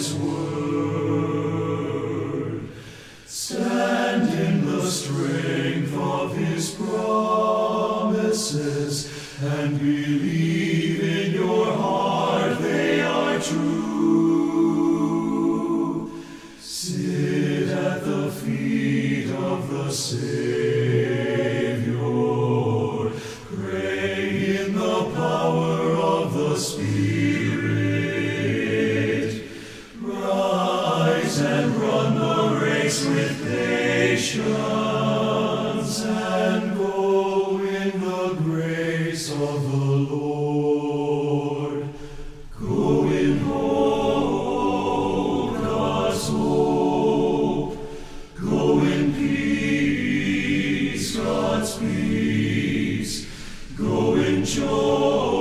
his word. Stand in the strength of his promises, and believe in your heart they are true. Sit at the feet of the Savior, pray in the power of the Spirit. Rise and run the race with patience, and go in the grace of the Lord. Go in hope, God's hope. Go in peace, God's peace. Go in joy.